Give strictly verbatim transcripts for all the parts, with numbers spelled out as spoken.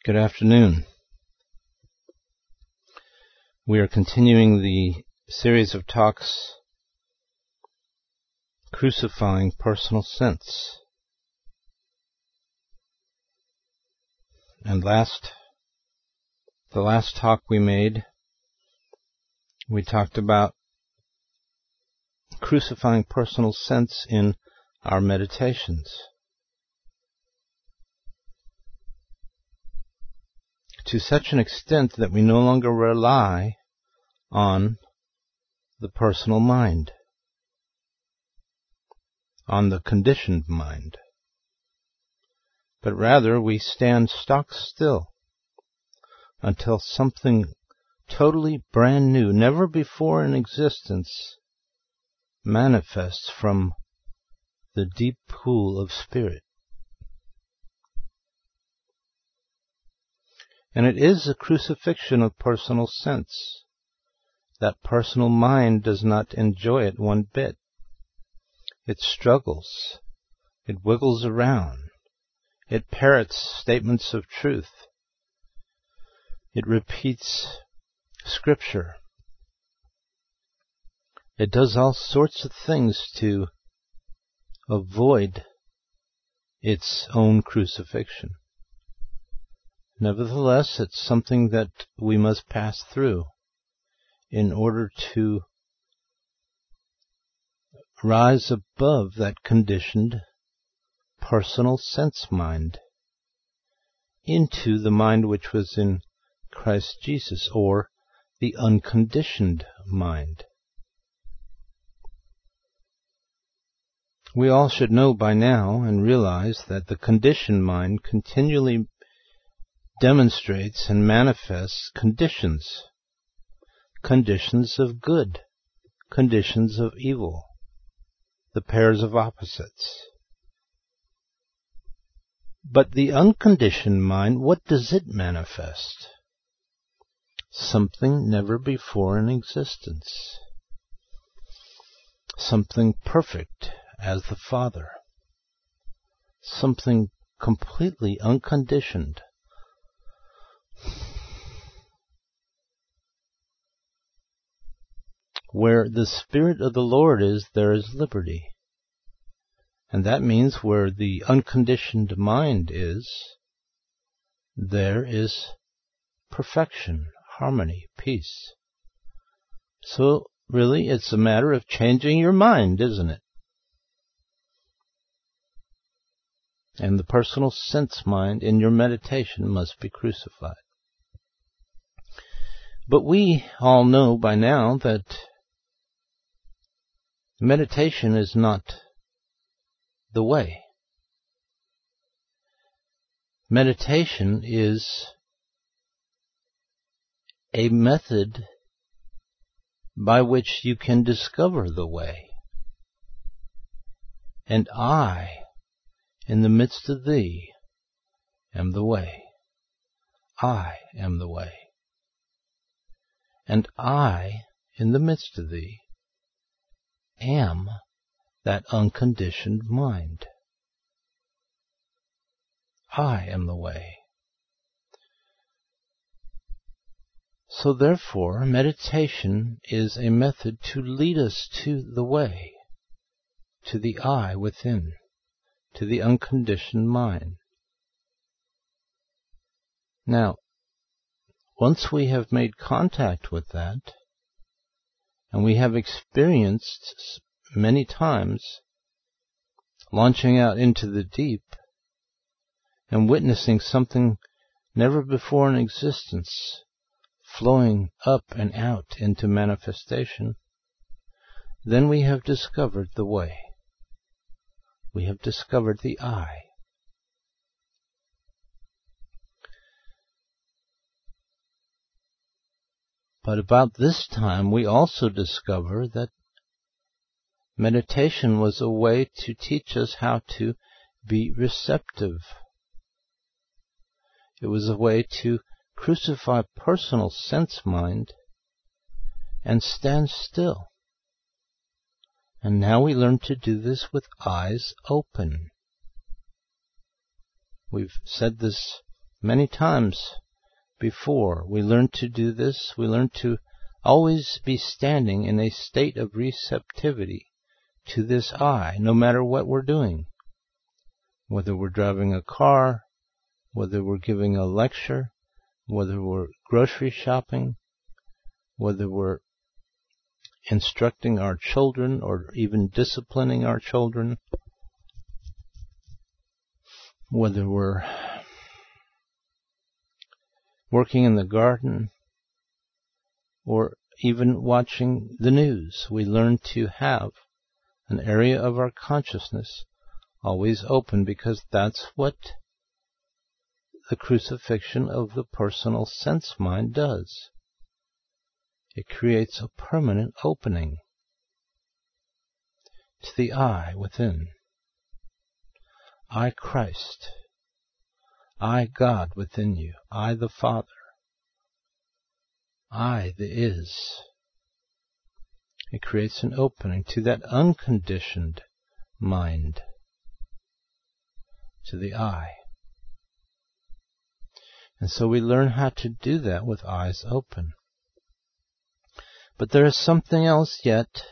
Good afternoon. We are continuing the series of talks Crucifying Personal Sense. And last, the last talk we made, we talked about crucifying personal sense in our meditations. To such an extent that we no longer rely on the personal mind, on the conditioned mind, but rather we stand stock still until something totally brand new, never before in existence, manifests from the deep pool of spirit. And it is a crucifixion of personal sense. That personal mind does not enjoy it one bit. It struggles. It wiggles around. It parrots statements of truth. It repeats scripture. It does all sorts of things to avoid its own crucifixion. Nevertheless, it's something that we must pass through in order to rise above that conditioned personal sense mind into the mind which was in Christ Jesus, or the unconditioned mind. We all should know by now and realize that the conditioned mind continually demonstrates and manifests conditions, conditions of good, conditions of evil, the pairs of opposites. But the unconditioned mind, what does it manifest? Something never before in existence. Something perfect as the Father. Something completely unconditioned. Where the Spirit of the Lord is, there is liberty. And that means where the unconditioned mind is, there is perfection, harmony, peace. So, really, it's a matter of changing your mind, isn't it? And the personal sense mind in your meditation must be crucified. But we all know by now that meditation is not the way. Meditation is a method by which you can discover the way. And I, in the midst of thee, am the way. I am the way. And I, in the midst of thee, am that unconditioned mind. I am the way. So therefore, meditation is a method to lead us to the way, to the I within, to the unconditioned mind. Now, once we have made contact with that, and we have experienced many times launching out into the deep and witnessing something never before in existence flowing up and out into manifestation, then we have discovered the way. We have discovered the I. But about this time, we also discover that meditation was a way to teach us how to be receptive. It was a way to crucify personal sense mind and stand still. And now we learn to do this with eyes open. We've said this Many times before we learn to do this, we learn to always be standing in a state of receptivity to this I, no matter what we're doing. Whether we're driving a car, whether we're giving a lecture, whether we're grocery shopping, whether we're instructing our children or even disciplining our children, whether we're working in the garden or even watching the news, we learn to have an area of our consciousness always open, because that's what the crucifixion of the personal sense mind does. It creates a permanent opening to the I within. I, Christ. I, God within you. I, the Father. I, the Is. It creates an opening to that unconditioned mind, to the I. And so we learn how to do that with eyes open. But there is something else yet,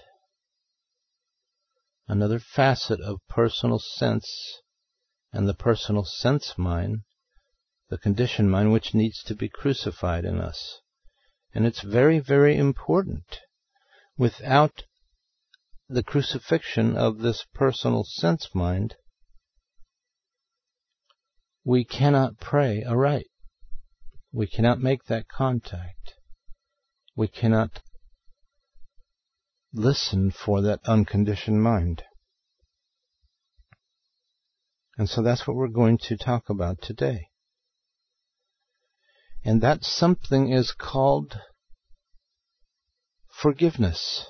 another facet of personal sense and the personal sense mind, the conditioned mind, which needs to be crucified in us. And it's very, very important. Without the crucifixion of this personal sense mind, we cannot pray aright. We cannot make that contact. We cannot listen for that unconditioned mind. And so that's what we're going to talk about today. And that something is called forgiveness.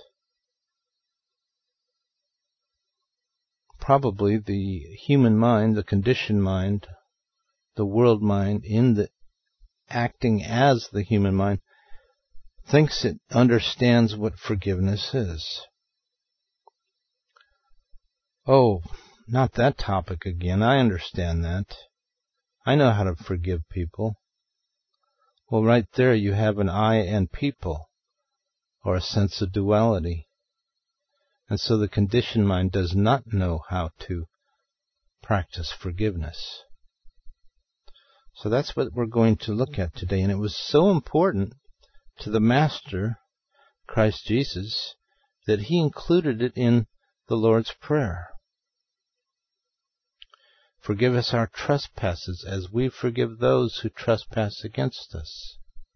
Probably the human mind, the conditioned mind, the world mind, in the acting as the human mind, thinks it understands what forgiveness is. Oh, not that topic again. I understand that. I know how to forgive people. Well, right there you have an I and people, or a sense of duality. And so the conditioned mind does not know how to practice forgiveness. So that's what we're going to look at today. And it was so important to the Master, Christ Jesus, that he included it in the Lord's Prayer. Forgive us our trespasses as we forgive those who trespass against us.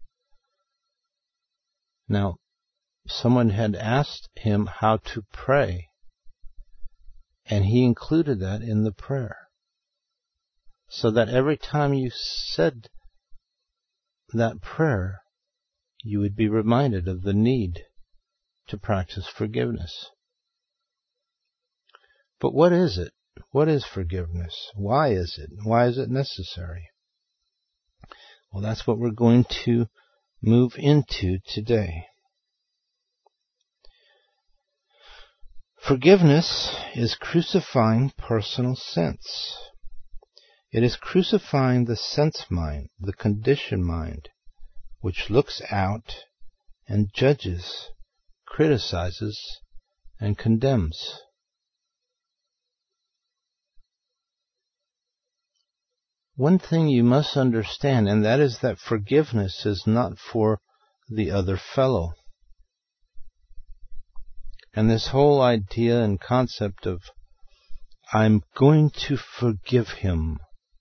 Now, someone had asked him how to pray, and he included that in the prayer. So that every time you said that prayer, you would be reminded of the need to practice forgiveness. But what is it? What is forgiveness? Why is it? Why is it necessary? Well, that's what we're going to move into today. Forgiveness is crucifying personal sense. It is crucifying the sense mind, the conditioned mind, which looks out and judges, criticizes, and condemns. One thing you must understand, and that is that forgiveness is not for the other fellow. And this whole idea and concept of, I'm going to forgive him,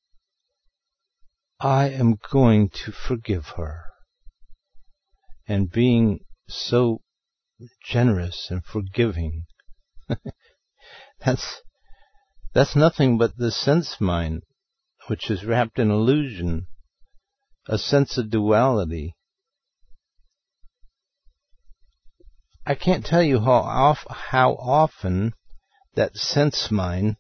I am going to forgive her, and being so generous and forgiving, that's that's nothing but the sense mind, which is wrapped in illusion, a sense of duality. I can't tell you how, off, how often that sense mind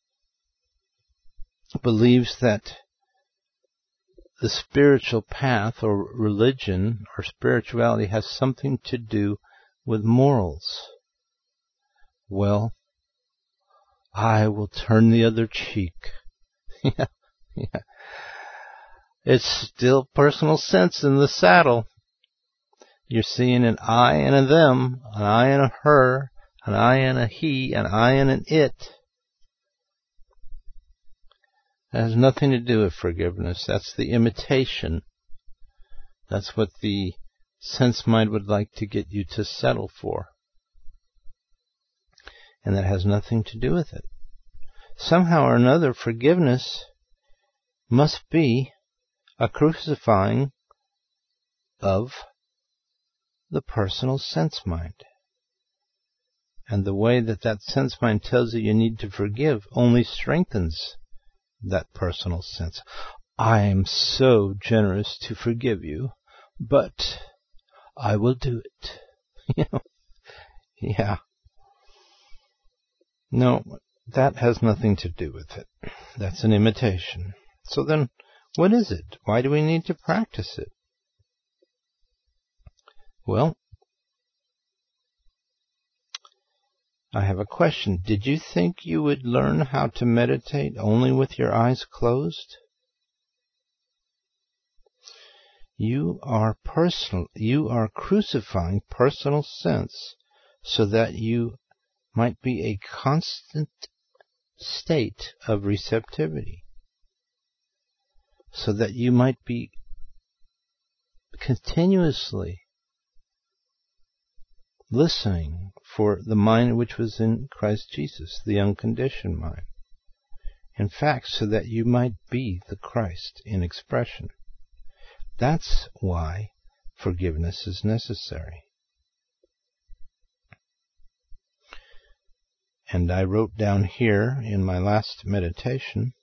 believes that the spiritual path or religion or spirituality has something to do with morals. Well, I will turn the other cheek. yeah, yeah. It's still personal sense in the saddle. You're seeing an I and a them, an I and a her, an I and a he, an I and an it. That has nothing to do with forgiveness. That's the imitation. That's what the sense mind would like to get you to settle for. And that has nothing to do with it. Somehow or another, forgiveness must be a crucifying of the personal sense mind. And the way that that sense mind tells you you need to forgive only strengthens that personal sense. I am so generous to forgive you, but I will do it. You know? Yeah. No, that has nothing to do with it. That's an imitation. So then, what is it? Why do we need to practice it? Well, I have a question. Did you think you would learn how to meditate only with your eyes closed? You are personal. You are crucifying personal sense so that you might be a constant state of receptivity, so that you might be continuously listening for the mind which was in Christ Jesus, the unconditioned mind. In fact, so that you might be the Christ in expression. That's why forgiveness is necessary. And I wrote down here in my last meditation,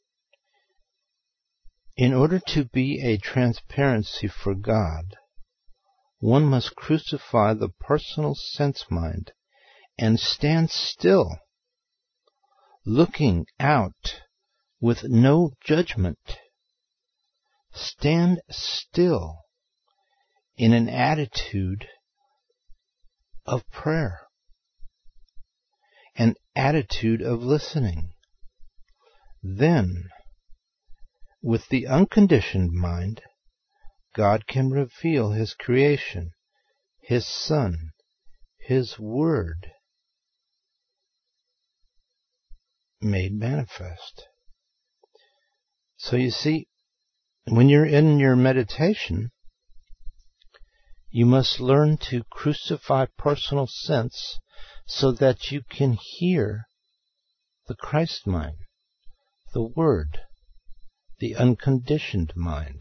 in order to be a transparency for God, one must crucify the personal sense mind and stand still, looking out with no judgment. Stand still in an attitude of prayer, an attitude of listening. Then, with the unconditioned mind, God can reveal His creation, His Son, His Word, made manifest. So you see, when you're in your meditation, you must learn to crucify personal sense so that you can hear the Christ mind, the Word, the unconditioned mind.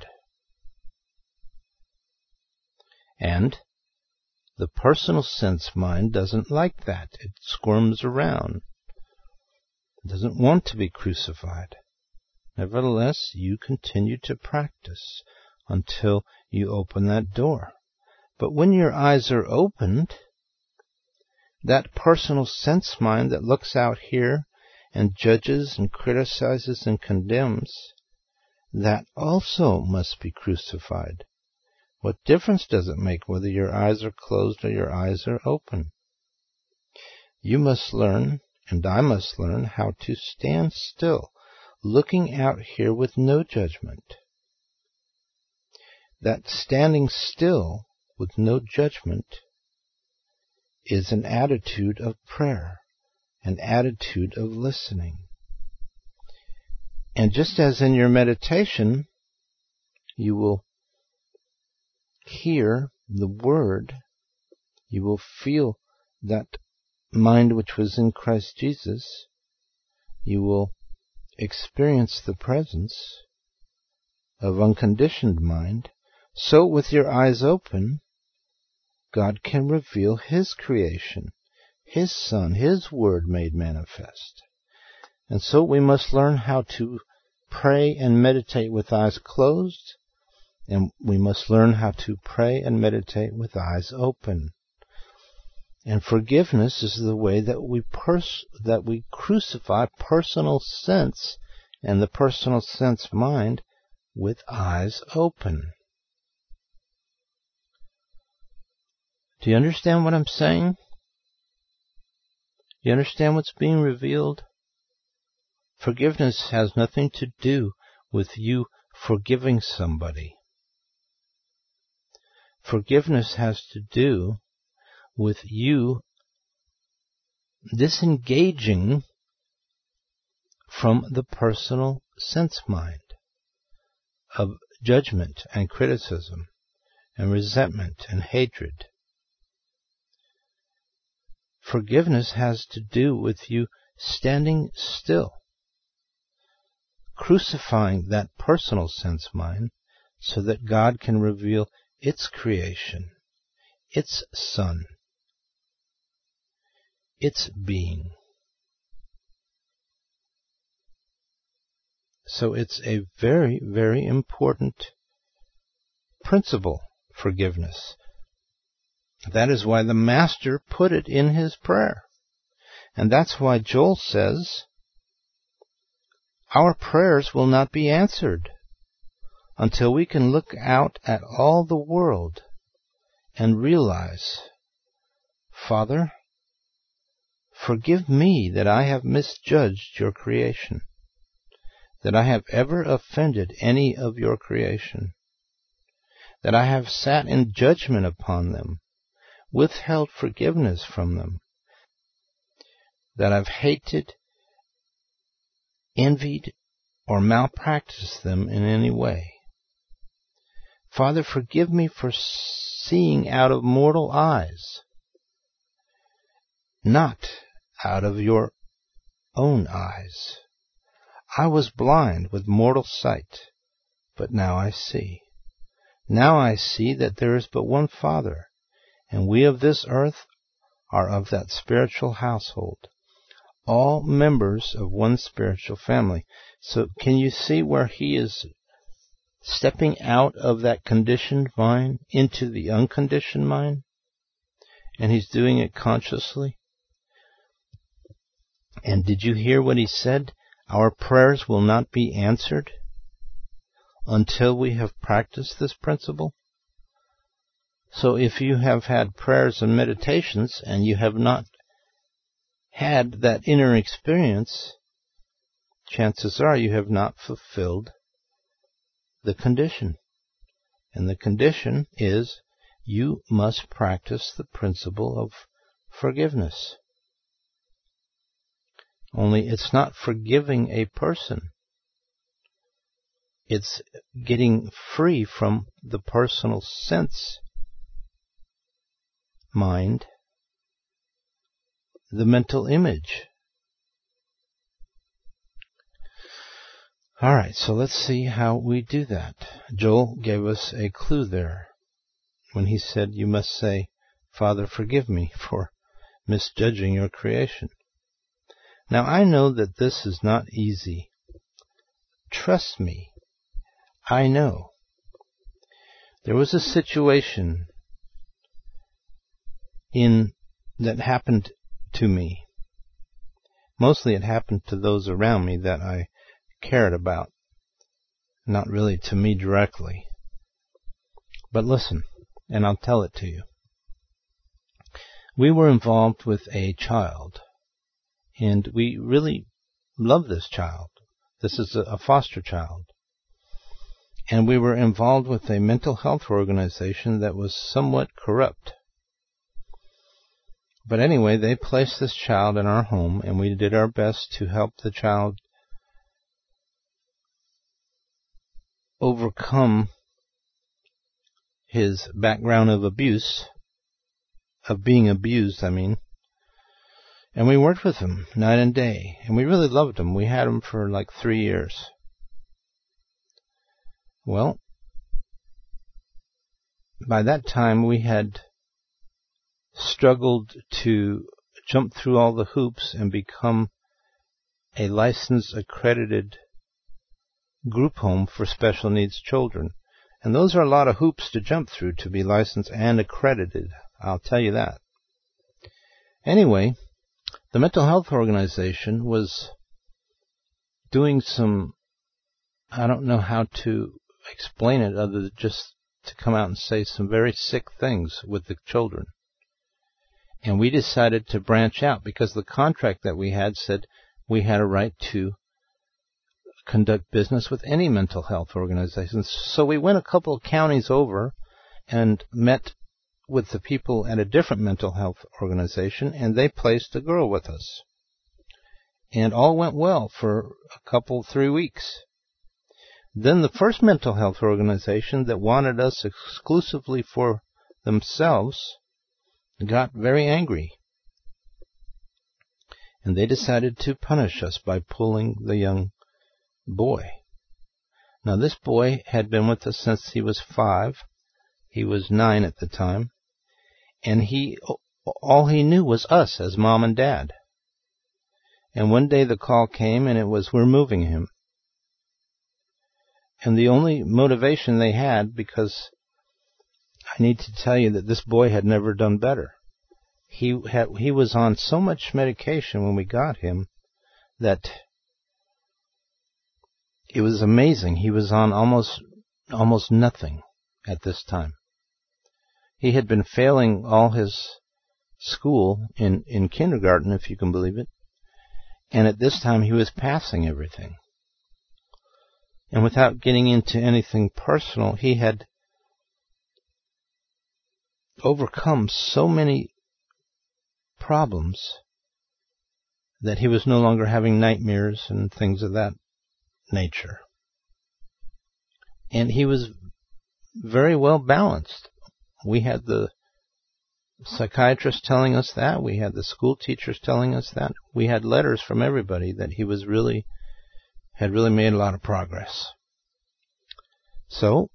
And the personal sense mind doesn't like that. It squirms around. It doesn't want to be crucified. Nevertheless, you continue to practice until you open that door. But when your eyes are opened, that personal sense mind that looks out here and judges and criticizes and condemns, that also must be crucified. What difference does it make whether your eyes are closed or your eyes are open? You must learn, and I must learn, how to stand still, looking out here with no judgment. That standing still with no judgment is an attitude of prayer, an attitude of listening. And just as in your meditation, you will hear the Word, you will feel that mind which was in Christ Jesus, you will experience the presence of unconditioned mind. So with your eyes open, God can reveal His creation, His Son, His Word made manifest. And so we must learn how to pray and meditate with eyes closed, and we must learn how to pray and meditate with eyes open. And forgiveness is the way that we pers- that we crucify personal sense and the personal sense mind with eyes open. Do you understand what I'm saying? Do you understand what's being revealed? Forgiveness has nothing to do with you forgiving somebody. Forgiveness has to do with you disengaging from the personal sense mind of judgment and criticism and resentment and hatred. Forgiveness has to do with you standing still, crucifying that personal sense mind so that God can reveal its creation, its Son, its being. So it's a very, very important principle, forgiveness. That is why the Master put it in his prayer. And that's why Joel says, our prayers will not be answered until we can look out at all the world and realize, Father, forgive me that I have misjudged your creation, that I have ever offended any of your creation, that I have sat in judgment upon them, withheld forgiveness from them, that I've hated, envied, or malpracticed them in any way. Father, forgive me for seeing out of mortal eyes, not out of your own eyes. I was blind with mortal sight, but now I see. Now I see that there is but one Father, and we of this earth are of that spiritual household, all members of one spiritual family. So can you see where he is stepping out of that conditioned mind into the unconditioned mind? And he's doing it consciously. And did you hear what he said? Our prayers will not be answered until we have practiced this principle. So if you have had prayers and meditations and you have not had that inner experience, chances are you have not fulfilled the condition. And the condition is you must practice the principle of forgiveness. Only it's not forgiving a person. It's getting free from the personal sense mind, the mental image. All right, so let's see how we do that. Joel gave us a clue there when he said, you must say, Father, forgive me for misjudging your creation. Now, I know that this is not easy. Trust me, I know. There was a situation in that happened to me. Mostly it happened to those around me that I cared about, not really to me directly. But listen, and I'll tell it to you. We were involved with a child, and we really love this child. This is a foster child. And we were involved with a mental health organization that was somewhat corrupt. But anyway, they placed this child in our home, and we did our best to help the child overcome his background of abuse, of being abused, I mean. And we worked with him night and day, and we really loved him. We had him for like three years. Well, by that time we had struggled to jump through all the hoops and become a licensed, accredited group home for special needs children. And those are a lot of hoops to jump through to be licensed and accredited. I'll tell you that. Anyway, the mental health organization was doing some, I don't know how to explain it other than just to come out and say some very sick things with the children. And we decided to branch out because the contract that we had said we had a right to conduct business with any mental health organizations. So we went a couple of counties over and met with the people at a different mental health organization, and they placed a girl with us. And all went well for a couple, three weeks. Then the first mental health organization that wanted us exclusively for themselves got very angry. And they decided to punish us by pulling the young boy. Now, this boy had been with us since he was five. He was nine at the time. And he, all he knew was us as mom and dad. And one day the call came, and it was, we're moving him. And the only motivation they had, because I need to tell you that this boy had never done better. He had, he was on so much medication when we got him that it was amazing. He was on almost, almost nothing at this time. He had been failing all his school in, in kindergarten, if you can believe it. And at this time, he was passing everything. And without getting into anything personal, he had overcome so many problems that he was no longer having nightmares and things of that nature. And he was very well balanced. We had the psychiatrist telling us that. We had the school teachers telling us that. We had letters from everybody that he was really, had really made a lot of progress. So,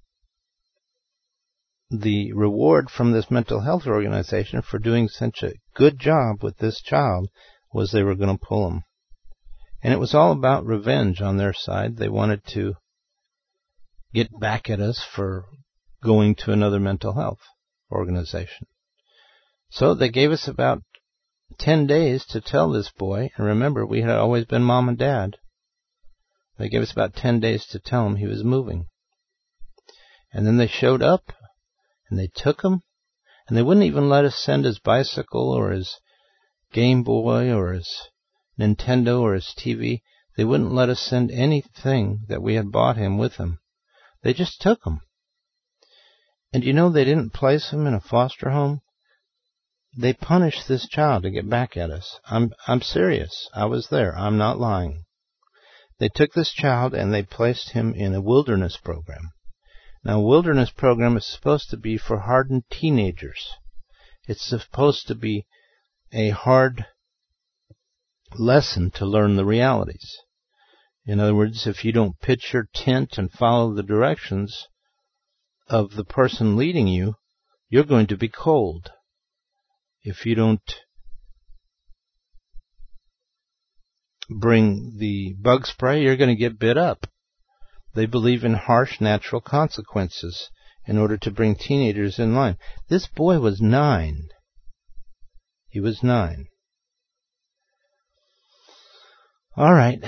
the reward from this mental health organization for doing such a good job with this child was they were going to pull him. And it was all about revenge on their side. They wanted to get back at us for going to another mental health organization. So they gave us about ten days to tell this boy, and remember, we had always been mom and dad. They gave us about ten days to tell him he was moving. And then they showed up, and they took him, and they wouldn't even let us send his bicycle or his Game Boy or his Nintendo or his T V. They wouldn't let us send anything that we had bought him with him. They just took him. And you know, they didn't place him in a foster home. They punished this child to get back at us. I'm I'm serious. I was there. I'm not lying. They took this child and they placed him in a wilderness program. Now, a wilderness program is supposed to be for hardened teenagers. It's supposed to be a hard lesson to learn the realities. In other words, if you don't pitch your tent and follow the directions of the person leading you, you're going to be cold. If you don't bring the bug spray, you're going to get bit up. They believe in harsh natural consequences in order to bring teenagers in line. This boy was nine. He was nine. All right.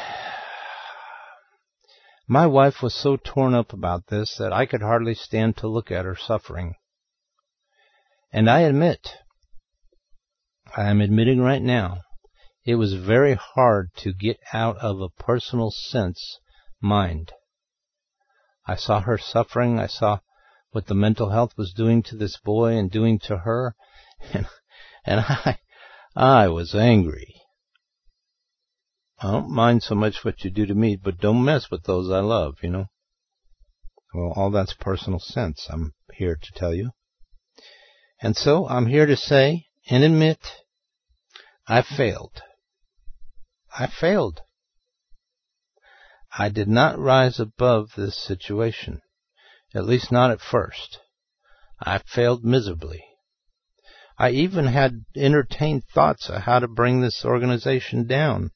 My wife was so torn up about this that I could hardly stand to look at her suffering. And I admit, I am admitting right now, it was very hard to get out of a personal sense mind. I saw her suffering. I saw what the mental health was doing to this boy and doing to her. And, and I, I was angry. I don't mind so much what you do to me, but don't mess with those I love, you know. Well, all that's personal sense, I'm here to tell you. And so I'm here to say and admit I failed. I failed. I did not rise above this situation, at least not at first. I failed miserably. I even had entertained thoughts of how to bring this organization down.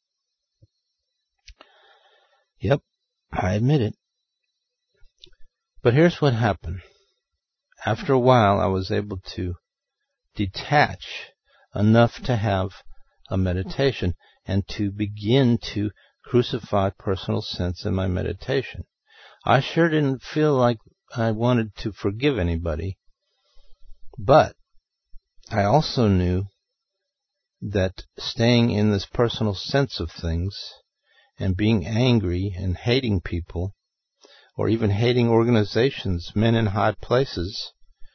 Yep, I admit it. But here's what happened. After a while, I was able to detach enough to have a meditation and to begin to crucify personal sense in my meditation. I sure didn't feel like I wanted to forgive anybody, but I also knew that staying in this personal sense of things and being angry and hating people, or even hating organizations, men in high places,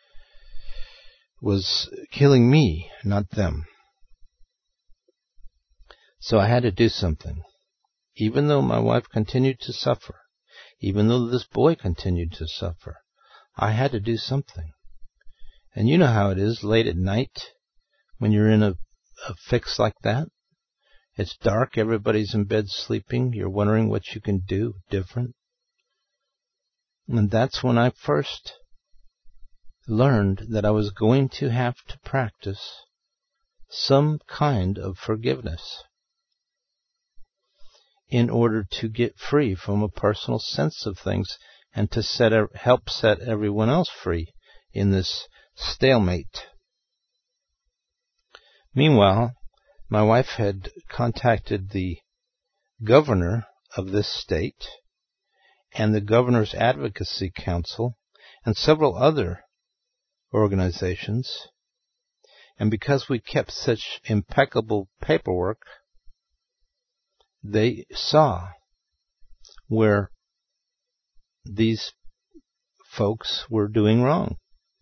was killing me, not them. So I had to do something. Even though my wife continued to suffer, even though this boy continued to suffer, I had to do something. And you know how it is late at night when you're in a, a fix like that. It's dark, everybody's in bed sleeping, you're wondering what you can do different. And that's when I first learned that I was going to have to practice some kind of forgiveness in order to get free from a personal sense of things and to set, help set everyone else free in this stalemate. Meanwhile, my wife had contacted the governor of this state and the Governor's Advocacy Council and several other organizations. And because we kept such impeccable paperwork, they saw where these folks were doing wrong.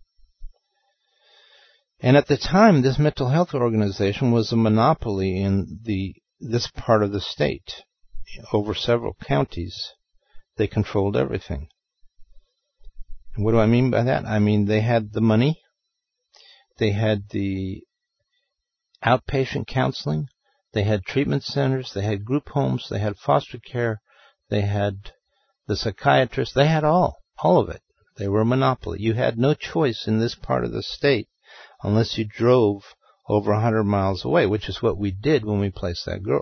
And at the time, this mental health organization was a monopoly in the this part of the state. Over several counties, they controlled everything. And what do I mean by that? I mean they had the money, they had the outpatient counseling, they had treatment centers, they had group homes, they had foster care, they had the psychiatrists, they had all, all of it. They were a monopoly. You had no choice in this part of the state unless you drove over one hundred miles away, which is what we did when we placed that girl.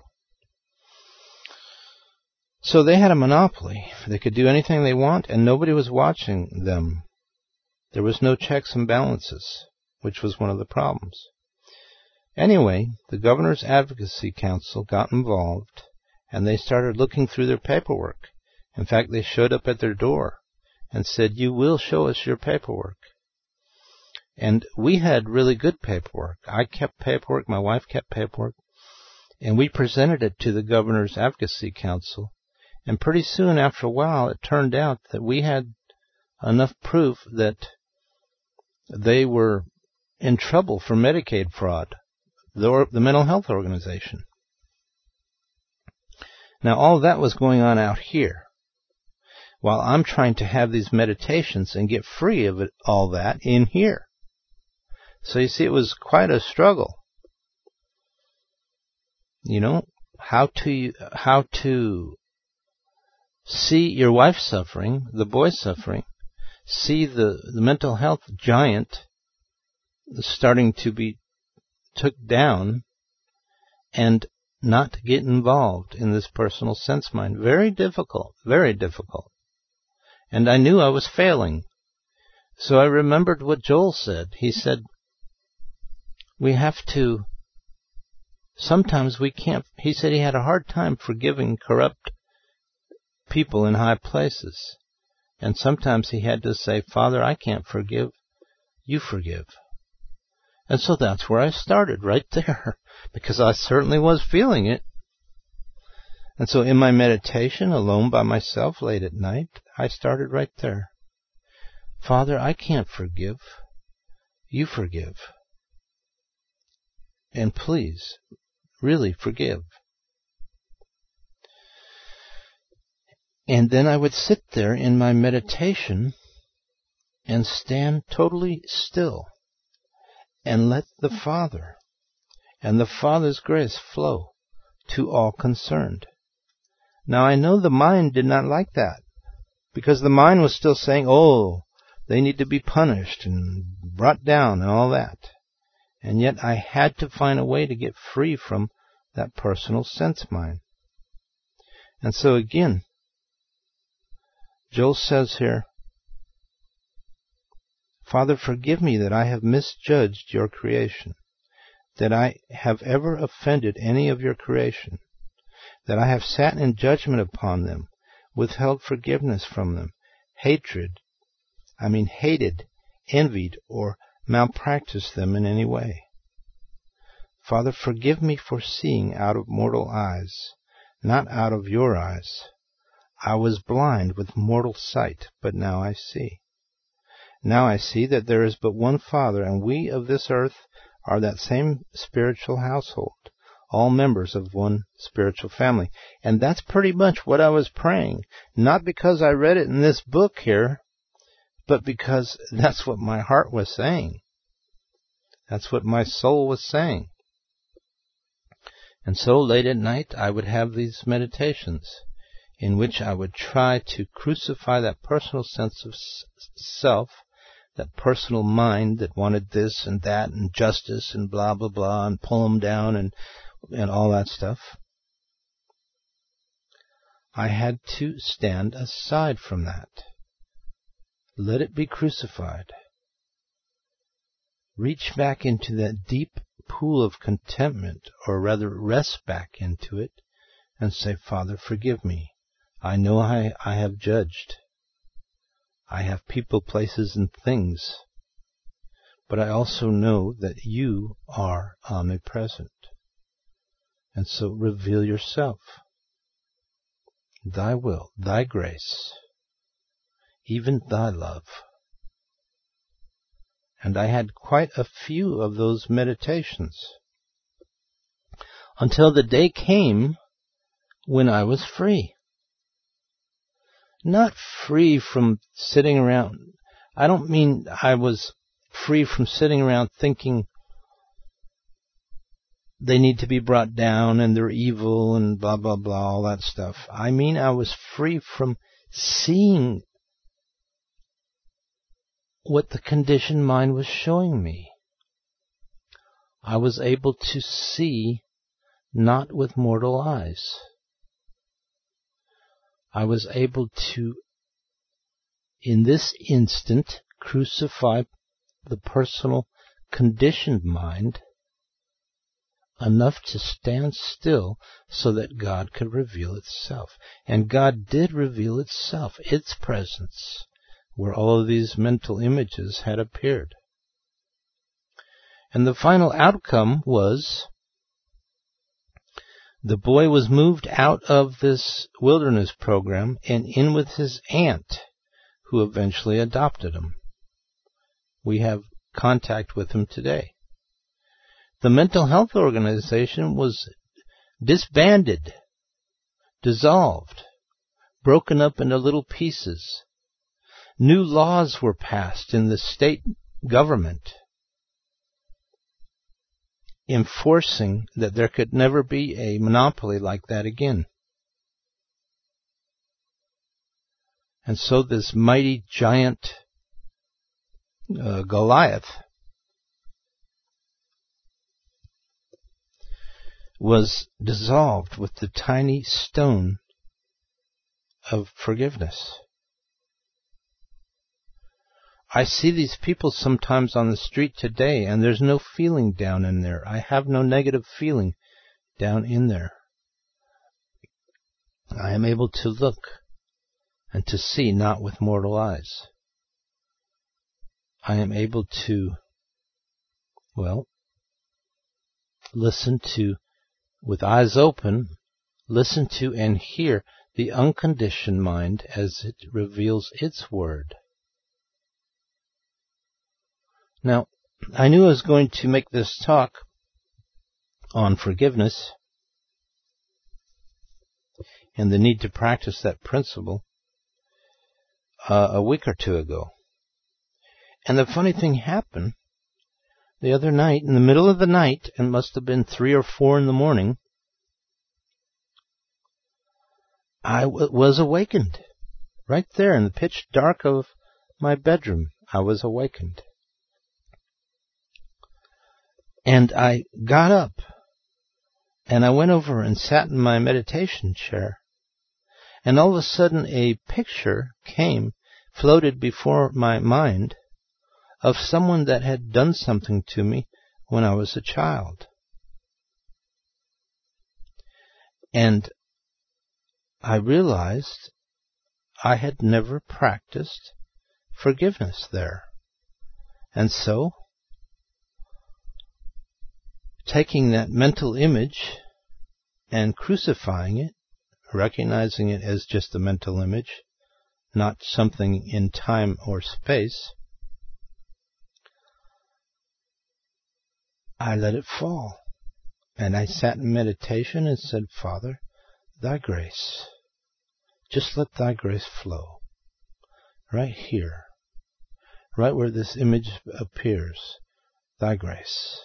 So they had a monopoly. They could do anything they want, and nobody was watching them. There was no checks and balances, which was one of the problems. Anyway, the Governor's Advocacy Council got involved, and they started looking through their paperwork. In fact, they showed up at their door and said, "You will show us your paperwork." And we had really good paperwork. I kept paperwork, my wife kept paperwork, and we presented it to the Governor's Advocacy Council. And pretty soon, after a while, it turned out that we had enough proof that they were in trouble for Medicaid fraud, the, the mental health organization. Now, all that was going on out here, while I'm trying to have these meditations and get free of it, all that in here. So you see, it was quite a struggle. You know, how to how to see your wife suffering, the boy suffering, see the, the mental health giant starting to be took down, and not get involved in this personal sense mind. Very difficult, very difficult. And I knew I was failing. So I remembered what Joel said. He said, we have to, sometimes we can't, he said he had a hard time forgiving corrupt people in high places. And sometimes he had to say, Father, I can't forgive, you forgive. And so that's where I started, right there, because I certainly was feeling it. And so in my meditation, alone by myself late at night, I started right there. Father, I can't forgive, you forgive. And please, really forgive. And then I would sit there in my meditation and stand totally still and let the Father and the Father's grace flow to all concerned. Now I know the mind did not like that, because the mind was still saying, oh, they need to be punished and brought down and all that. And yet I had to find a way to get free from that personal sense mind. And so again, Joel says here, Father, forgive me that I have misjudged your creation, that I have ever offended any of your creation, that I have sat in judgment upon them, withheld forgiveness from them, hatred, I mean hated, envied, or malpracticed them in any way. Father, forgive me for seeing out of mortal eyes, not out of your eyes. I was blind with mortal sight, but now I see. Now I see that there is but one Father, and we of this earth are that same spiritual household, all members of one spiritual family. And that's pretty much what I was praying, not because I read it in this book here, but because that's what my heart was saying. That's what my soul was saying. And so late at night I would have these meditations in which I would try to crucify that personal sense of self, that personal mind that wanted this and that and justice and blah, blah, blah, and pull them down and, and all that stuff. I had to stand aside from that. Let it be crucified. Reach back into that deep pool of contentment, or rather rest back into it, and say, Father, forgive me. I know I, I have judged. I have people, places, and things. But I also know that you are omnipresent. And so reveal yourself. Thy will, thy grace, even thy love. And I had quite a few of those meditations until the day came when I was free. Not free from sitting around. I don't mean I was free from sitting around thinking they need to be brought down and they're evil and blah, blah, blah, all that stuff. I mean I was free from seeing what the conditioned mind was showing me. I was able to see not with mortal eyes. I was able to, in this instant, crucify the personal conditioned mind enough to stand still so that God could reveal itself. And God did reveal itself, its presence, where all of these mental images had appeared. And the final outcome was the boy was moved out of this wilderness program and in with his aunt, who eventually adopted him. We have contact with him today. The mental health organization was disbanded, dissolved, broken up into little pieces. New laws were passed in the state government enforcing that there could never be a monopoly like that again. And so this mighty giant uh, Goliath was dissolved with the tiny stone of forgiveness. I see these people sometimes on the street today, and there's no feeling down in there. I have no negative feeling down in there. I am able to look and to see not with mortal eyes. I am able to, well, listen to, with eyes open, listen to and hear the unconditioned mind as it reveals its word. Now, I knew I was going to make this talk on forgiveness and the need to practice that principle uh, a week or two ago. And the funny thing happened the other night, in the middle of the night, it must have been three or four in the morning, I w- was awakened. Right there in the pitch dark of my bedroom, I was awakened. And I got up, and I went over and sat in my meditation chair. And all of a sudden a picture came, floated before my mind, of someone that had done something to me when I was a child. And I realized I had never practiced forgiveness there. And so, taking that mental image and crucifying it recognizing it as just a mental image, not something in time or space, I let it fall. And I sat in meditation and said, Father, thy grace, just let thy grace flow. Right here, right where this image appears, thy grace.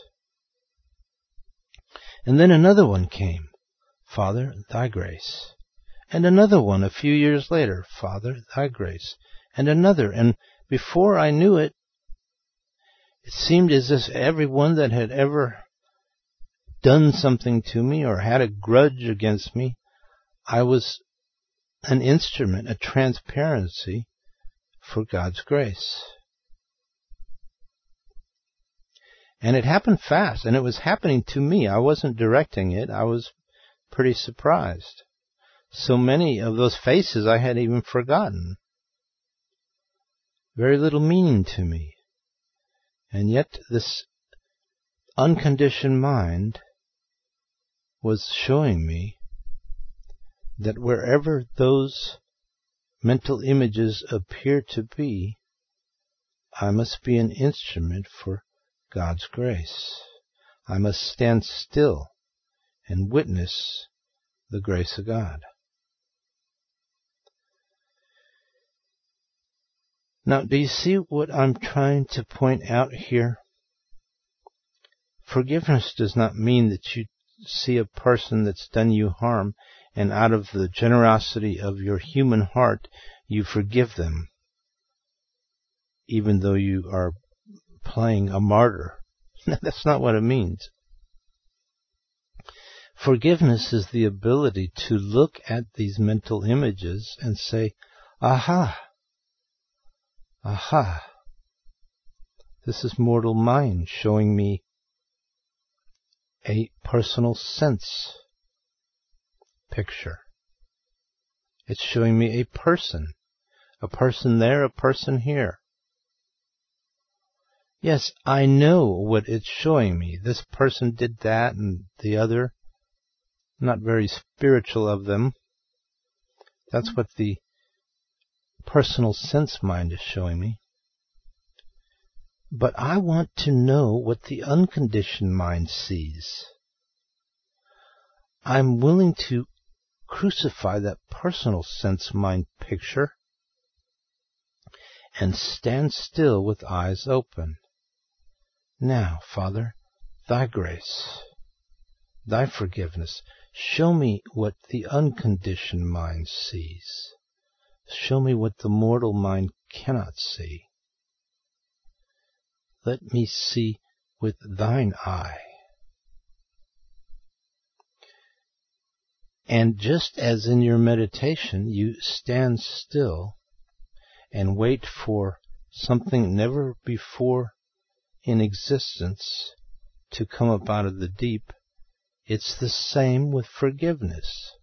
And then another one came, Father, thy grace. And another one a few years later, Father, thy grace. And another, and before I knew it, it seemed as if everyone that had ever done something to me or had a grudge against me, I was an instrument, a transparency for God's grace. And it happened fast, and it was happening to me. I wasn't directing it. I was pretty surprised. So many of those faces I had even forgotten. Very little meaning to me. And yet this unconditioned mind was showing me that wherever those mental images appear to be, I must be an instrument for God's grace. I must stand still and witness the grace of God. Now, do you see what I'm trying to point out here? Forgiveness does not mean that you see a person that's done you harm and out of the generosity of your human heart you forgive them, even though you are playing a martyr. That's not what it means. Forgiveness is the ability to look at these mental images and say, aha, aha, this is mortal mind showing me a personal sense picture. It's showing me a person, a person there, a person here. Yes, I know what it's showing me. This person did that and the other. Not very spiritual of them. That's what the personal sense mind is showing me. But I want to know what the unconditioned mind sees. I'm willing to crucify that personal sense mind picture and stand still with eyes open. Now, Father, thy grace, thy forgiveness, show me what the unconditioned mind sees. Show me what the mortal mind cannot see. Let me see with thine eye. And just as in your meditation you stand still and wait for something never before in existence to come up out of the deep, it's the same with forgiveness.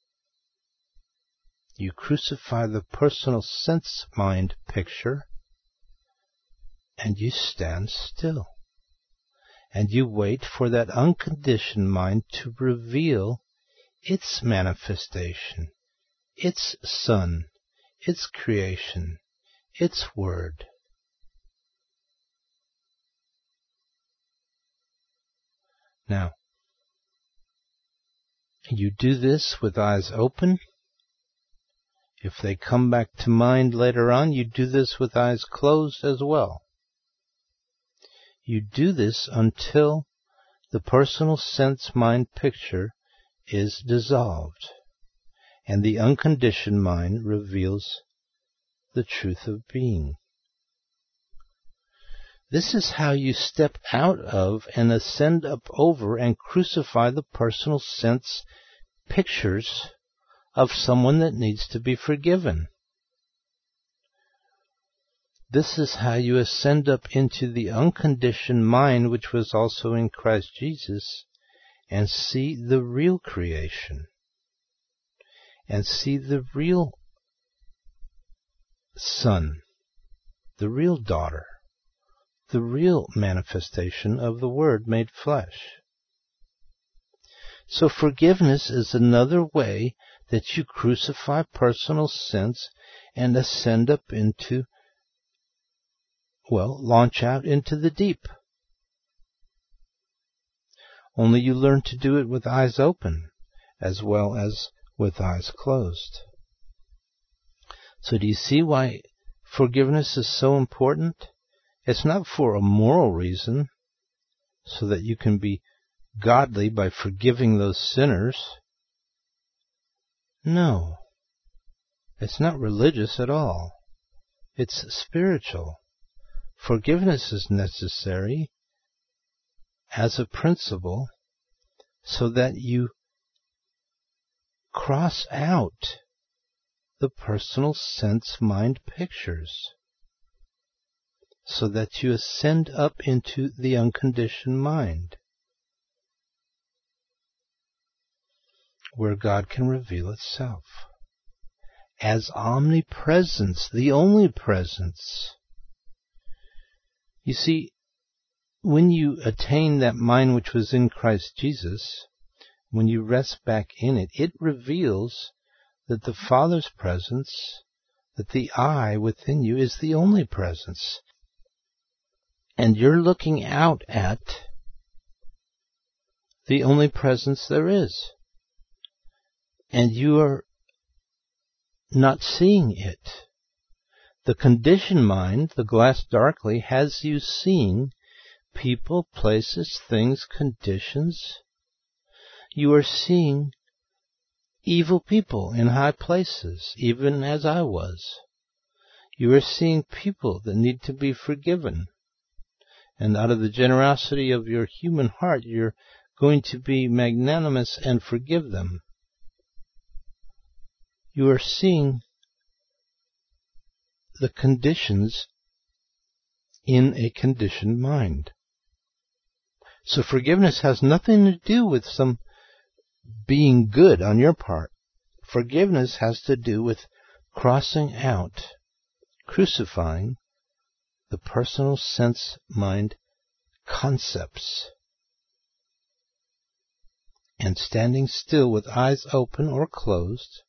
You crucify the personal sense mind picture and you stand still. And you wait for that unconditioned mind to reveal its manifestation, its Son, its creation, its Word. Now, you do this with eyes open. If they come back to mind later on, you do this with eyes closed as well. You do this until the personal sense mind picture is dissolved and the unconditioned mind reveals the truth of being. This is how you step out of and ascend up over and crucify the personal sense pictures of someone that needs to be forgiven. This is how you ascend up into the unconditioned mind which was also in Christ Jesus and see the real creation and see the real Son, the real daughter, the real manifestation of the Word made flesh. So forgiveness is another way that you crucify personal sense and ascend up into, well, launch out into the deep. Only you learn to do it with eyes open as well as with eyes closed. So do you see why forgiveness is so important? It's not for a moral reason, so that you can be godly by forgiving those sinners. No, it's not religious at all. It's spiritual. Forgiveness is necessary as a principle so that you cross out the personal sense-mind pictures, so that you ascend up into the unconditioned mind, where God can reveal itself as omnipresence, the only presence. You see, when you attain that mind which was in Christ Jesus, when you rest back in it, it reveals that the Father's presence, that the I within you is the only presence. And you're looking out at the only presence there is. And you are not seeing it. The conditioned mind, the glass darkly, has you seeing people, places, things, conditions. You are seeing evil people in high places, even as I was. You are seeing people that need to be forgiven. And out of the generosity of your human heart, you're going to be magnanimous and forgive them. You are seeing the conditions in a conditioned mind. So forgiveness has nothing to do with some being good on your part. Forgiveness has to do with crossing out, crucifying the personal sense-mind concepts and standing still with eyes open or closed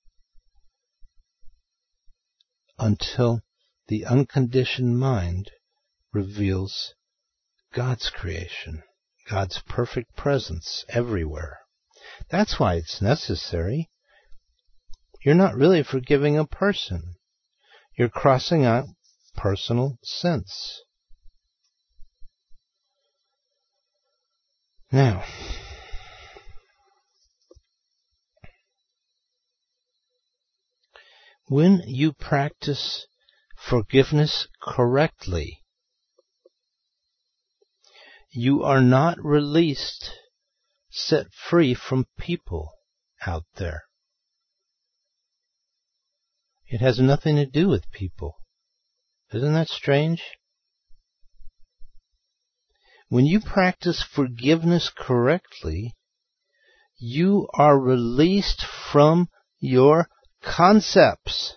until the unconditioned mind reveals God's creation, God's perfect presence everywhere. That's why it's necessary. You're not really forgiving a person. You're crossing out personal sense. Now, when you practice forgiveness correctly, you are not released, set free from people out there. It has nothing to do with people. Isn't that strange? When you practice forgiveness correctly, you are released from your concepts.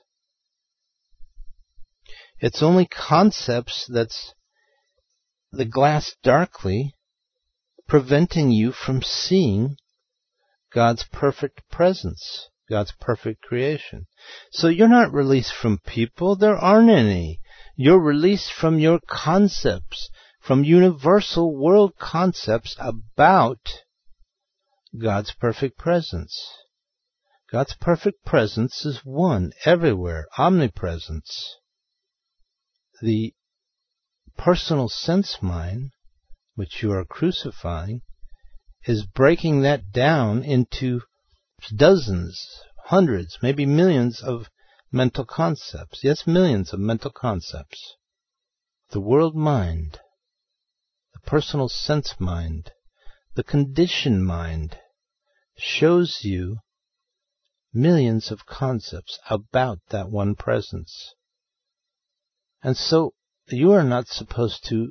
It's only concepts that's the glass darkly preventing you from seeing God's perfect presence, God's perfect creation. So you're not released from people. There aren't any. You're released from your concepts, from universal world concepts about God's perfect presence. God's perfect presence is one, everywhere, omnipresence. The personal sense mind, which you are crucifying, is breaking that down into dozens, hundreds, maybe millions of mental concepts. Yes, millions of mental concepts. The world mind, the personal sense mind, the conditioned mind shows you millions of concepts about that one presence. And so you are not supposed to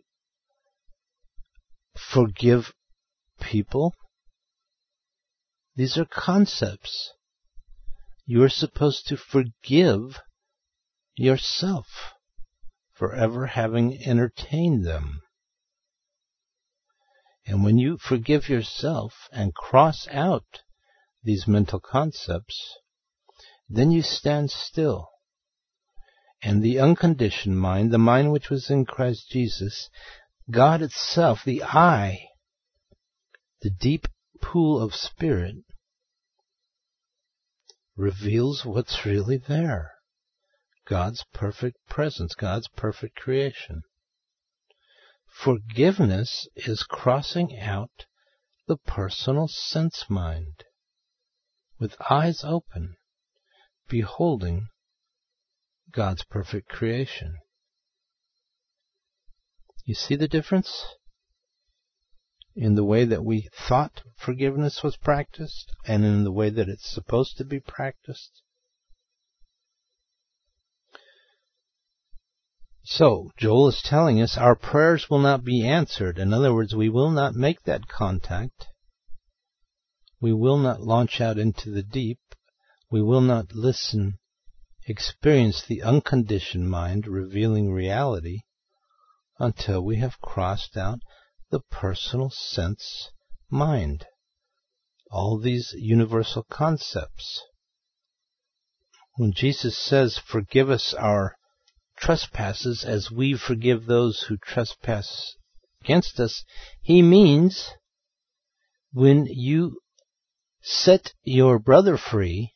forgive people. These are concepts. You are supposed to forgive yourself for ever having entertained them. And when you forgive yourself and cross out these mental concepts, Then you stand still. And the unconditioned mind, the mind which was in Christ Jesus, God itself, the I, the deep pool of spirit, reveals what's really there. God's perfect presence, God's perfect creation. Forgiveness is crossing out the personal sense mind, with eyes open, beholding God's perfect creation. You see the difference in the way that we thought forgiveness was practiced and in the way that it's supposed to be practiced? So, Joel is telling us our prayers will not be answered. In other words, we will not make that contact. We will not launch out into the deep. We will not listen, experience the unconditioned mind revealing reality until we have crossed out the personal sense mind. All these universal concepts. When Jesus says, forgive us our trespasses as we forgive those who trespass against us, he means when you set your brother free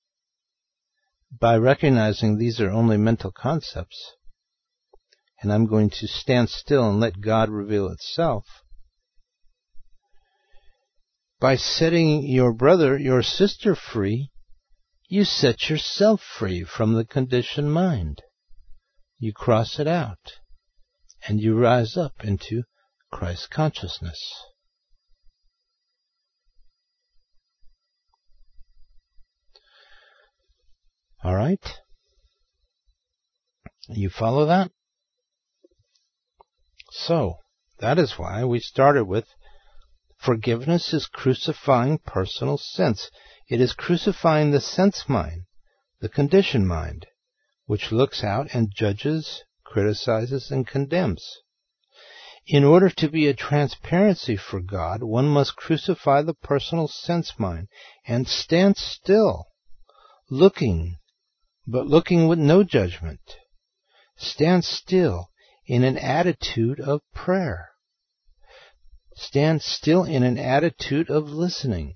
by recognizing these are only mental concepts, and I'm going to stand still and let God reveal itself. By setting your brother, your sister free, you set yourself free from the conditioned mind. You cross it out, and you rise up into Christ consciousness. All right? You follow that? So, that is why we started with forgiveness is crucifying personal sense. It is crucifying the sense mind, the conditioned mind, which looks out and judges, criticizes, and condemns. In order to be a transparency for God, one must crucify the personal sense mind and stand still, looking, but looking with no judgment. Stand still in an attitude of prayer. Stand still in an attitude of listening.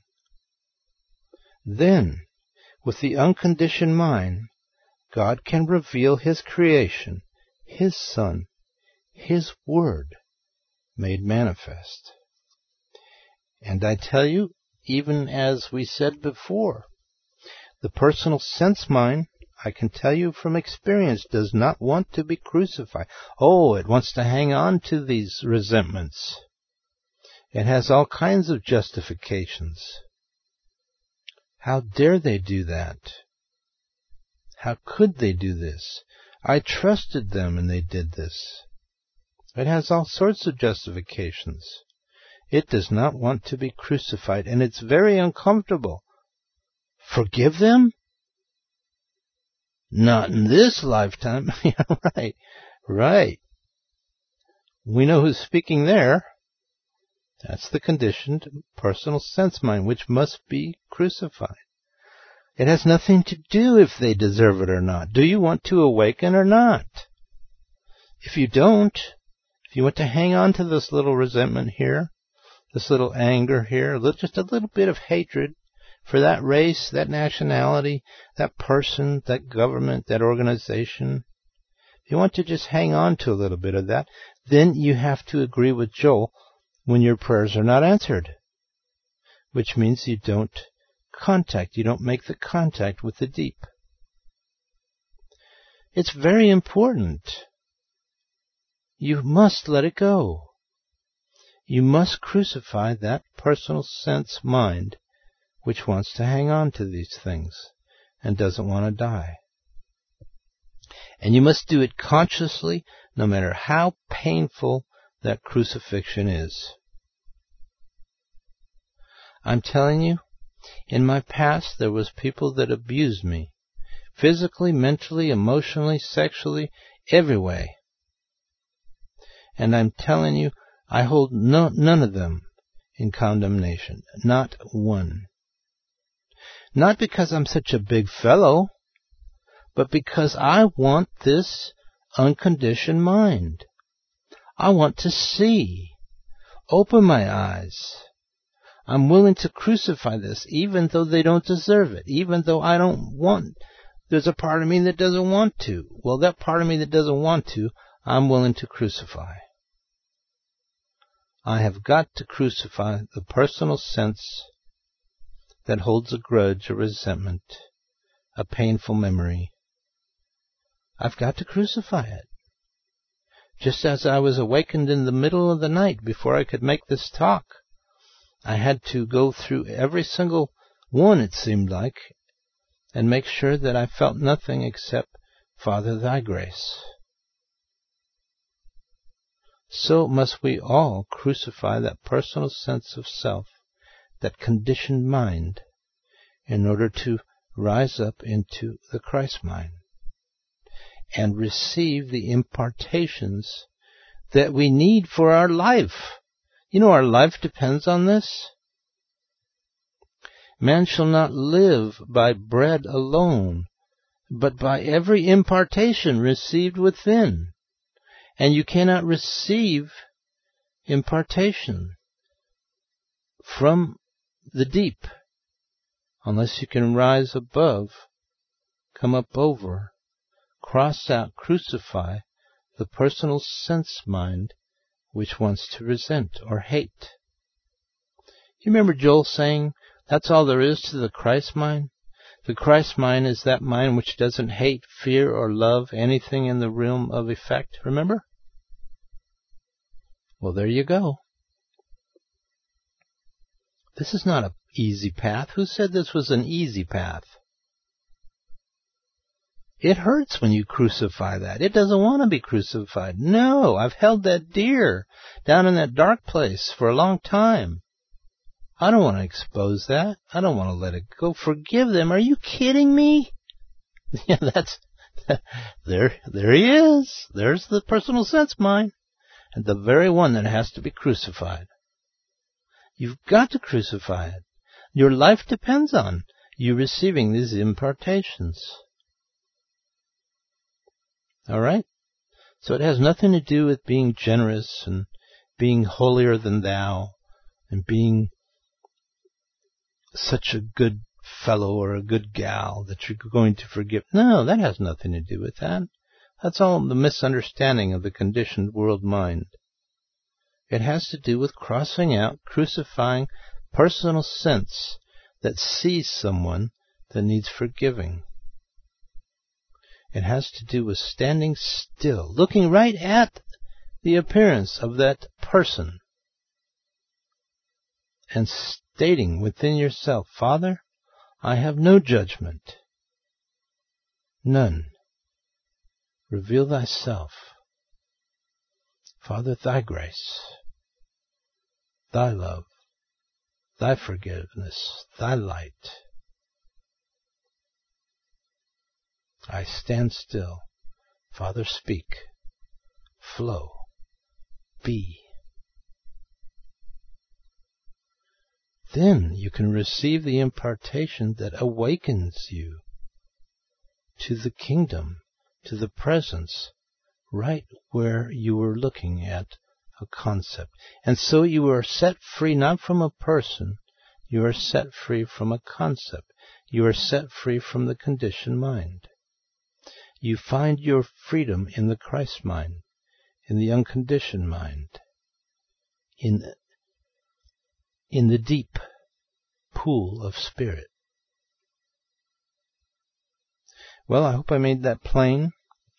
Then, with the unconditioned mind, God can reveal His creation, His Son, His Word, made manifest. And I tell you, even as we said before, the personal sense mind, I can tell you from experience, does not want to be crucified. Oh, it wants to hang on to these resentments. It has all kinds of justifications. How dare they do that? How could they do this? I trusted them and they did this. It has all sorts of justifications. It does not want to be crucified, and it's very uncomfortable. Forgive them? Not in this lifetime. Yeah, right, right. We know who's speaking there. That's the conditioned personal sense mind, which must be crucified. It has nothing to do if they deserve it or not. Do you want to awaken or not? If you don't, if you want to hang on to this little resentment here, this little anger here, just a little bit of hatred for that race, that nationality, that person, that government, that organization, if you want to just hang on to a little bit of that, then you have to agree with Joel when your prayers are not answered, which means you don't contact, you don't make the contact with the deep. It's very important. You must let it go. You must crucify that personal sense mind which wants to hang on to these things and doesn't want to die. And you must do it consciously, no matter how painful that crucifixion is. I'm telling you, in my past there was people that abused me, physically, mentally, emotionally, sexually, every way. And I'm telling you, I hold no, none of them in condemnation, not one. Not because I'm such a big fellow, but because I want this unconditioned mind. I want to see. Open my eyes. I'm willing to crucify this, even though they don't deserve it, even though I don't want. There's a part of me that doesn't want to. Well, that part of me that doesn't want to, I'm willing to crucify. I have got to crucify the personal sense that holds a grudge, a resentment, a painful memory. I've got to crucify it. Just as I was awakened in the middle of the night before I could make this talk, I had to go through every single one, it seemed like, and make sure that I felt nothing except, Father, thy grace. So must we all crucify that personal sense of self, that conditioned mind, in order to rise up into the Christ mind and receive the impartations that we need for our life. You know, our life depends on this. Man shall not live by bread alone, but by every impartation received within. And you cannot receive impartation from the deep unless you can rise above, come up over, cross out, crucify the personal sense mind which wants to resent or hate. You remember Joel saying, that's all there is to the Christ mind? The Christ mind is that mind which doesn't hate, fear, or love anything in the realm of effect. Remember? Well, there you go. This is not an easy path. Who said this was an easy path? It hurts when you crucify that. It doesn't want to be crucified. No, I've held that dear down in that dark place for a long time. I don't want to expose that. I don't want to let it go. Forgive them. Are you kidding me? Yeah, that's, there, there he is. There's the personal sense mind. And the very one that has to be crucified. You've got to crucify it. Your life depends on you receiving these impartations. All right? So it has nothing to do with being generous and being holier than thou and being such a good fellow or a good gal that you're going to forgive. No, that has nothing to do with that. That's all the misunderstanding of the conditioned world mind. It has to do with crossing out, crucifying personal sense that sees someone that needs forgiving. It has to do with standing still, looking right at the appearance of that person and stating within yourself, Father, I have no judgment. None. Reveal thyself. Father, thy grace, thy love, thy forgiveness, thy light. I stand still. Father, speak. Flow. Be. Then you can receive the impartation that awakens you to the kingdom, to the presence, right where you were looking at a concept. And so you are set free not from a person, you are set free from a concept. You are set free from the conditioned mind. You find your freedom in the Christ mind, in the unconditioned mind, in, in the deep pool of spirit. Well, I hope I made that plain.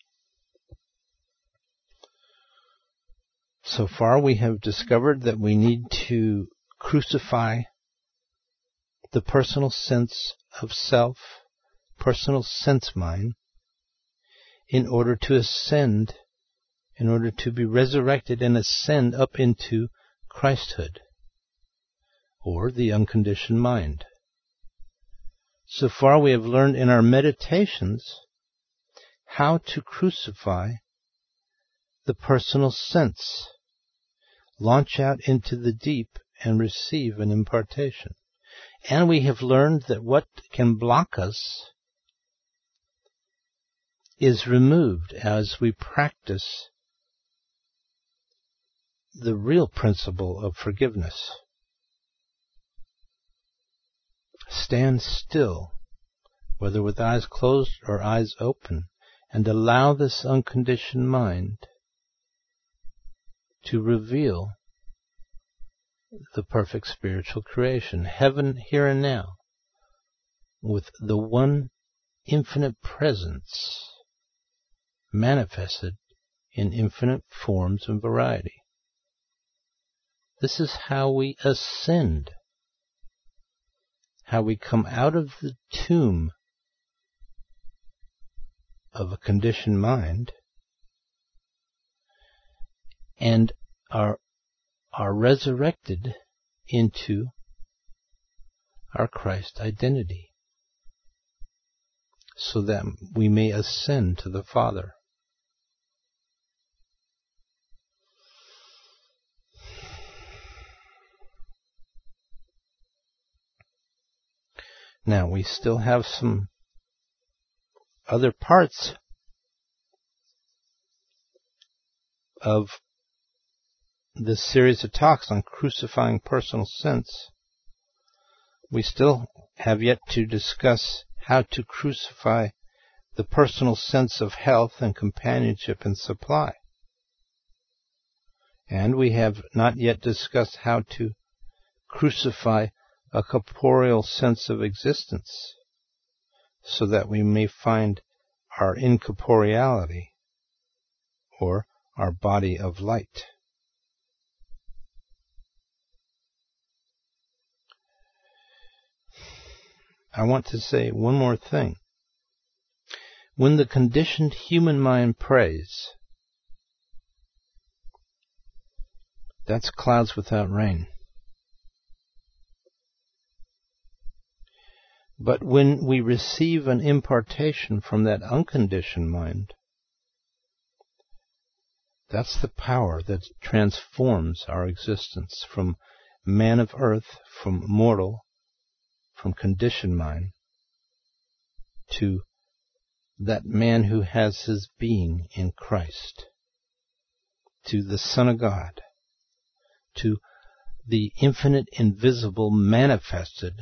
So far we have discovered that we need to crucify the personal sense of self, personal sense mind, in order to ascend, in order to be resurrected and ascend up into Christhood, or the unconditioned mind. So far we have learned in our meditations how to crucify the personal sense, launch out into the deep and receive an impartation. And we have learned that what can block us is removed as we practice the real principle of forgiveness. Stand still, whether with eyes closed or eyes open, and allow this unconditioned mind to reveal the perfect spiritual creation, heaven here and now, with the one infinite presence manifested in infinite forms and variety. This is how we ascend, how we come out of the tomb of a conditioned mind and are are resurrected into our Christ identity, so that we may ascend to the Father. Now, we still have some other parts of this series of talks on crucifying personal sense. We still have yet to discuss how to crucify the personal sense of health and companionship and supply. And we have not yet discussed how to crucify a corporeal sense of existence, so that we may find our incorporeality, or our body of light. I want to say one more thing. When the conditioned human mind prays, that's clouds without rain. But when we receive an impartation from that unconditioned mind, that's the power that transforms our existence from man of earth, from mortal, from conditioned mind, to that man who has his being in Christ, to the Son of God, to the infinite invisible manifested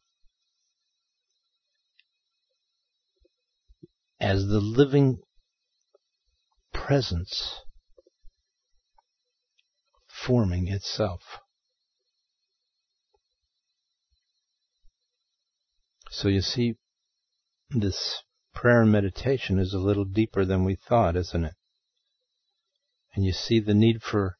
as the living presence forming itself. So you see, this prayer and meditation is a little deeper than we thought, isn't it? And you see the need for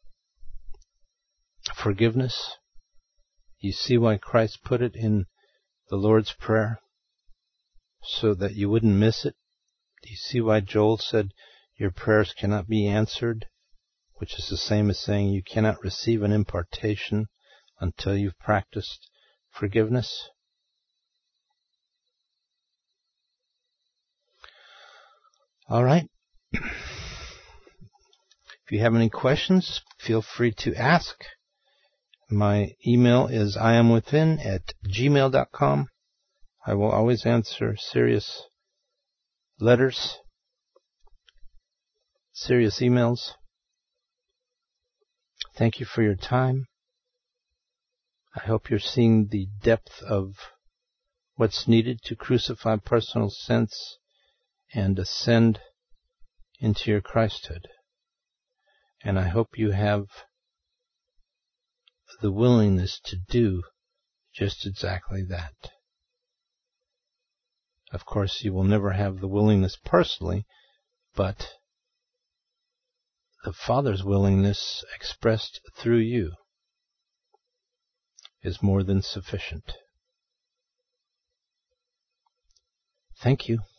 forgiveness. You see why Christ put it in the Lord's Prayer, so that you wouldn't miss it. Do you see why Joel said your prayers cannot be answered, which is the same as saying you cannot receive an impartation until you've practiced forgiveness? All right. If you have any questions, feel free to ask. My email is iamwithin at gmail dot com. I will always answer serious letters, serious emails. Thank you for your time. I hope you're seeing the depth of what's needed to crucify personal sense and ascend into your Christhood. And I hope you have the willingness to do just exactly that. Of course, you will never have the willingness personally, but the Father's willingness expressed through you is more than sufficient. Thank you.